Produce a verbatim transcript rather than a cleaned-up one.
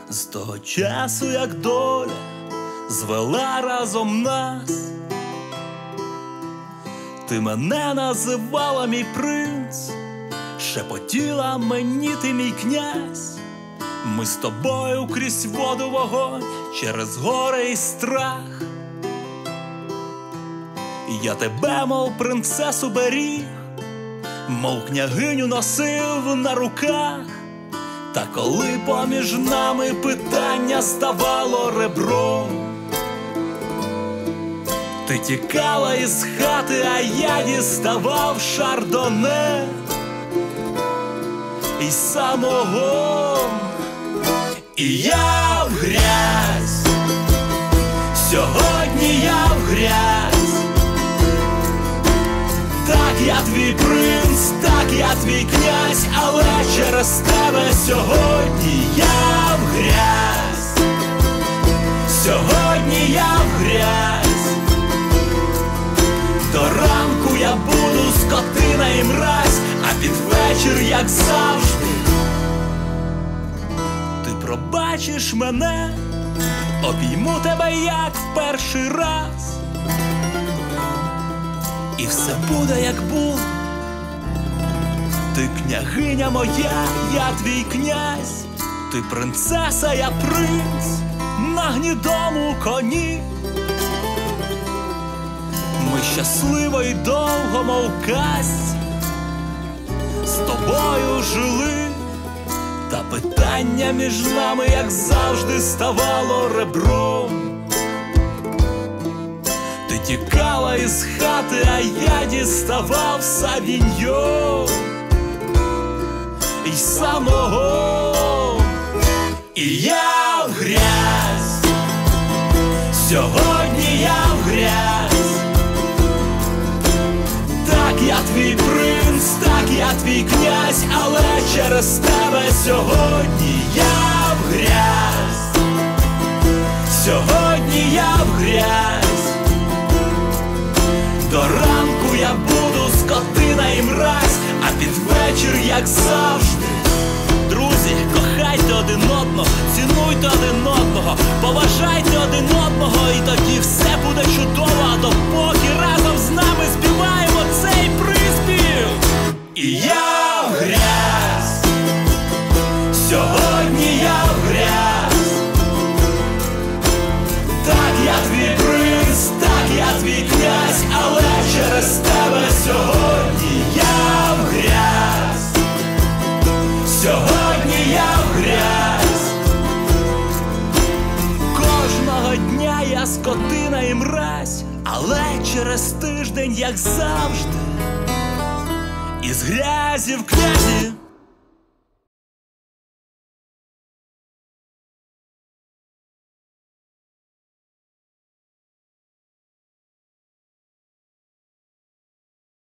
З того часу, як доля звела разом нас, ти мене називала мій принц, шепотіла мені ти мій князь. Ми з тобою крізь воду вогонь, через гори і страх. Я тебе, мов принцесу, беріг, мов княгиню носив на руках. Та коли поміж нами питання ставало ребром, ти тікала із хати, а я діставав шардоне і самогон. І я в грязь, сьогодні я в грязь. Так я твій принц, так я твій князь, але через тебе сьогодні я в грязь. Сьогодні я в грязь. До ранку я буду скотина і мразь, а під вечір, як завжди, ти пробачиш мене, обійму тебе, як в перший раз. І все буде, як було. Ти княгиня моя, я твій князь. Ти принцеса, я принц на гнідому коні. Ми щасливо й довго, мов в казці, з тобою жили. Та питання між нами, як завжди, ставало ребром. Ти тікала із хати, а я діставав савіньйон і самогон. І я в грязь, сьогодні я в грязь. Так я твій принц, так я твій князь, але через тебе сьогодні я в грязь. Сьогодні я в грязь. До ранку я буду скотина і мразь, а під вечір, як завжди. Друзі, кохайте один одного, цінуйте один одного, поважайте один одного, і тоді все буде чудово, а допоки разом з нами співаємо цей приспів. І я в грязь, сьогодні я в грязь. Так я твій принц, так я твій князь, але через тебе сьогодні я в грязь. Сьогодні я в грязь. Кожного дня я скотина і мразь, але через тиждень, як завжди, із грязі в князі.